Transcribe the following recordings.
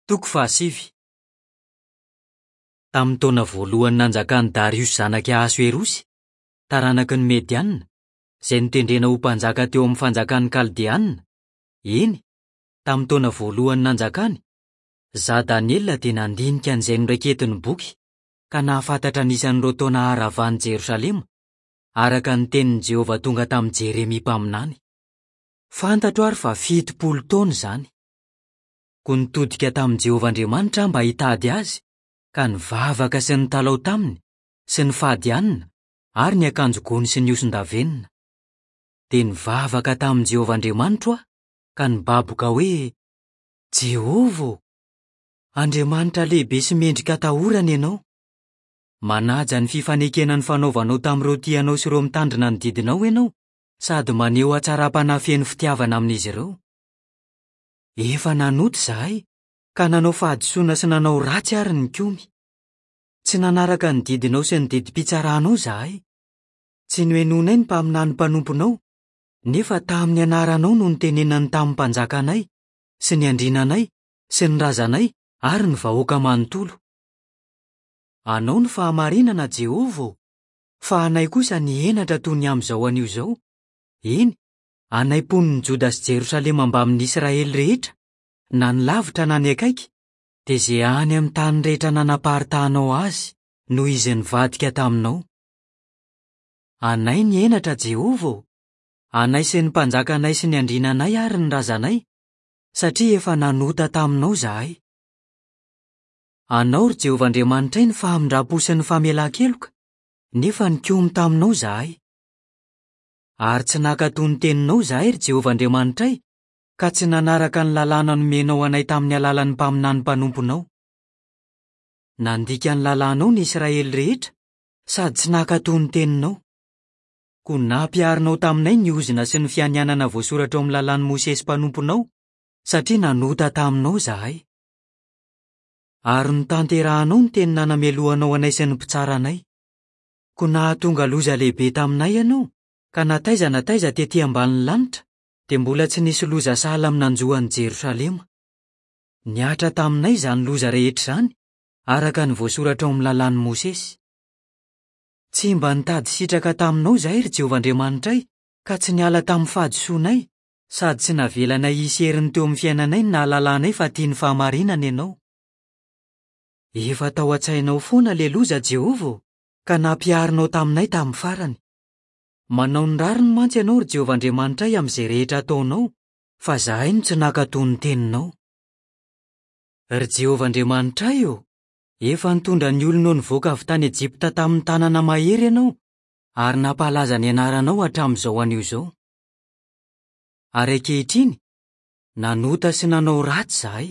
Toko 7. Tamin'ny taona voalohany nanjakan'i Darius zanaky Ahasuerosy, taranaky ny Medianina, izay nitendrena ho mpanjaka teo amin'ny fanjakan'ny Kaldeanina. Eny, tamin'ny taona voalohany nanjakany, izaho Daniela dia nandinika an'izay noraiketiny boky, ka nahafantatra anisan'ireo taona haravan'i Jerosalema, araka ny tenin'i Jehovah tonga tamin'i Jeremia mpaminany. Fantatro ary fa 70 taona izany. Ko nitodika tamin'i Jehovah Andriamanitra mba hitady azy, ka nivavaka sy nitalao taminy, sy ny fahadianina, ary ny akanjo gony sy ny oson-davenina. Dia nivavaka tamin'i Jehovah Andriamanitra aho, ka nibaboka hoe, Jehovah, Andriamanitra lehibe sy mendrika atahorana ianao. Manaja ny fifanekena ny fanaovanao tamin'ireo tianao sy ireo mitandrina ny didinao ianao, sady maneho hatsara-panafeny fitiavana amin'izy ireo. Efa nanoto izahay, ka nanao fahadisoana sy nanao ratsy ary ny komy. Tsy nanaraka ny didinao sy ny didim-pitsaranao izahay. Tsy noenonay ny mpaminany mpanomponao, nefa tamin'ny anaranao no nitenenany tamin'ny mpanjakanay, sy ny andrinanay, sy ny razanay, ary ny vahoaka manontolo. Anao ny fahamarinana, Jehovah, fa anay kosa nihenatra toy ny amin'izao anio izao. Eny, anay poniny Joda sy Jerosalema mba amin'ny Israely rehetra, na ny lavitra na ny akaiky, dia izay any amin'ny tany rehetra nanapaharitanao azy, noho izy nivadika taminao. Anay nihenatra, Jehovah, anay sy ny mpanjakanay sy ny andrinanay ary ny razanay, satria efa nanota taminao izahay. Anao ry Jehovah Andriamanitray ny fahamindrapo sy ny famelan-keloka, nefa nikomy taminao izahay. Ary tsy nankatoy ny teninao izahay ry Jehovah Andriamanitray, ka tsy nanaraka ny lalàna nomenao anay tamin'ny alalan'ny mpaminany mpanomponao. Nandika ny lalànao ny Israely rehetra, sady tsy nankatoy ny teninao. Ko nampiarinao taminay ny ozina sy ny fianianana voasoratra ao amin'ny lalàn'ny Mosesy mpanomponao, satria nanota taminao izahay. Ary nitanterahanao ny teny nanamelohanao anay sy ny mpitsaranay. Ko nahatonga loza lehibe taminay ianao, ka nataiza tetỳ ambanin'ny lanitra, dia mbola tsy nisy loza sahala amin'anjohan'i Jerosalema. Niatra taminay izany loza rehetra izany, araka ny voasoratra ao amin'ny lalàn'ny Mosesy. Tsy mba nitady sitraka taminao izahay ry Jehovah Andriamanitray, ka tsy niala tamin'ny fahadisoanay, sady tsy navelanay hisy heriny teo amin'ny fiainanay ny nahalalànay fa tiany fahamarinana ianao. Efa tao an-tsainao foana le loza, Jehovah, ka nampiarinao taminay tamin'ny farany. Manao ny rariny mantsy ianao ry Jehovah Andriamanitray amin'izay rehetra ataonao, fa izahay no tsy nankatoy ny teninao. Ry Jehovah Andriamanitray efa nitondra ny olonao nivoaka avy tany Ejipta tamin'ny tanana mahery ianao, ary nampahalaza ny anaranao hatramin'izao anio izao. Ary ankehitriny, nanota sy nanao ratsy izahay.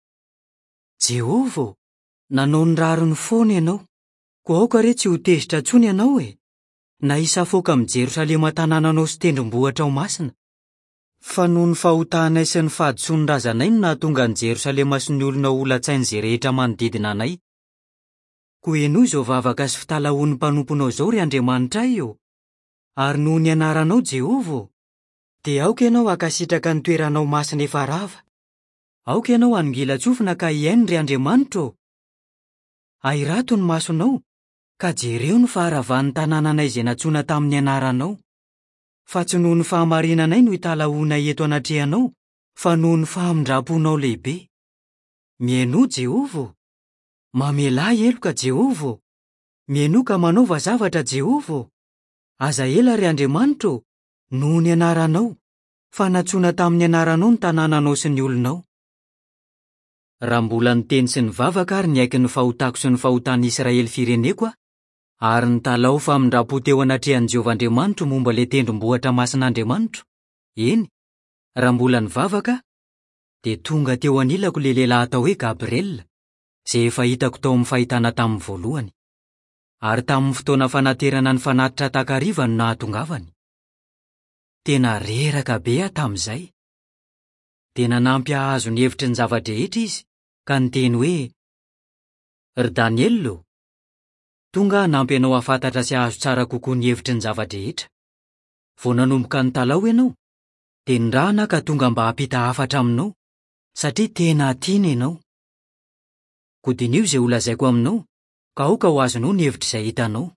Jehovah, nanao ny rariny foana ianao, ko aoka re tsy ho tezitra intsony ianao na hisafoaka amin'ny Jerosalema tanànanao sy tendrombohitra ao masina. Fa noho ny fahotahanay sy ny fahadisoan'ny razanay no nahatonga ny Jerosalema sy ny olona ola-tsainy izay rehetra manodidina anay. Ko ianao izao vavaka sy fitalahoan'ny mpanomponao izao ry Andriamanitray ary noho ny anaranao, Jehovah, dia aoka ianao hakasitraka ny toeranao masina efa rava. Aoka ianao hanongila-tsofina ka hiaino ry Andriamanitra. Ahirato ny masonao, ka jereo ny faharavan'ny tanànanay izay natsoina tamin'ny anaranao. Fa tsy noho ny fahamarinanay no hitalahoanay eto anatrehanao, fa noho ny fahamindraponao lehibe. Miaino, Jehovah, mamelay eloka, Jehovah, miaino ka manaova zavatra, Jehovah. Aza ela ry Andriamanitra, noho ny anaranao, fa natsoina tamin'ny anaranao ny tanànanao sy ny olonao. Raha mbola niteny sy nivavaka ary niaiky ny fahotako sy ny fahotan'ny Israely fireneko ary nitalao famindrapo teo anatrehan'i Jehovah Andriamanitra momba le tendrombohitra masin'Andriamanitra. Eny, raha mbola nivavaka, dia tonga teo anilako le lehilahy atao hoe Gabriel, izay efa hitako tao amin'ny fahitana tamin'ny voalohany. Ary tamin'ny fotoana fanaterana ny fanatitra takariva no nahatongavany. Tena reraka be tamin'izay. Dia nanampy ahazo ny hevitry ny zava-drehetra izy, ka niteny hoe, ry Daniel, tonga nampy ianao hafantatra sy ahazo tsara kokoa ny hevitry ny zava-drehetra. Vao nanomboka nitalao ianao, dia nirahana ka tonga mba hampita hafatra aminao, satria tena tiana ianao. Kodinio izay holazaiko aminao, ka aoka ho azonao ny hevitra izay hitanao.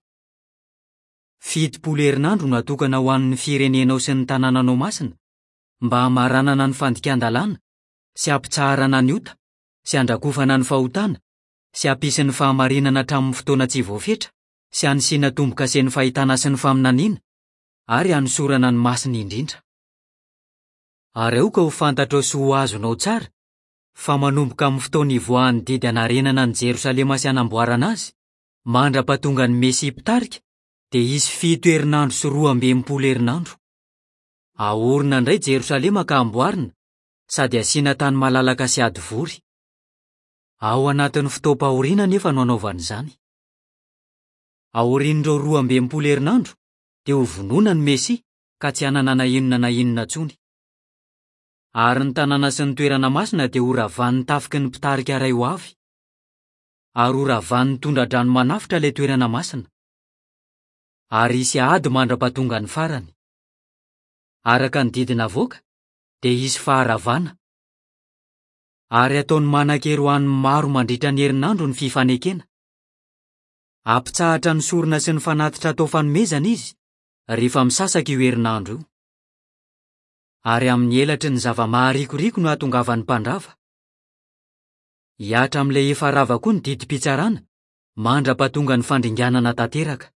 7 herinandro natokana ho an'ny firenenao sy ny tanànanao masina, mba hamaranana ny fandikan-dalàna, sy hampitsaharana ny ota, sy handrakofana ny fahotana, sy hampisy ny fahamarinana hatramin'ny fotoana tsy voafetra, sy hanisiana tomboka sy ny fahitana sy ny faminaniana, ary hanosorana ny masina indrindra. Ary aoka ho fantatrao sy ho azonao tsara, fa manomboka amin'ny fotoana ivoahan'ny didy hanarenana ny Jerosalema sy hanamboarana azy, mandra-pahatonga ny Mesia mpitarika, dia hisy 7 herinandro sy 12 herinandro. Ahorina indray Jerosalema ka amboarina, sady asiana tany malalaka sy ady vory. Ao anatin'ny fotoam-pahoriana nefa no anaovana izany. Aorian'ireo 12 herinandro, dia ho vonoina ny Mesia, ka tsy hananana inona na inona intsony. Ary ny tanàna sy ny toerana masina dia ho ravahan'ny tafiky ny mpitarika iray ho avy. Ary ho ravahan'ny tondra-drano manafitra ilay toerana masina. Ary hisy ady mandra-pahatonga ny farany. Araka ny didina avoaka, dia hisy faharavana. Ary ataony manan-kery ho an'ny maro mandritra ny herinandro ny fifanekena. Ampitsahatra ny sorona sy ny fanatitra atao fanomezana izy, rehefa misasaka io herinandro io. Ary amin'ny elatry ny zava-maharikoriko no hahatongavan'ny mpandrava. Hiatra amin'ilay efa rava koa ny didim-pitsarana, mandra-pahatonga ny fandringanana tanteraka.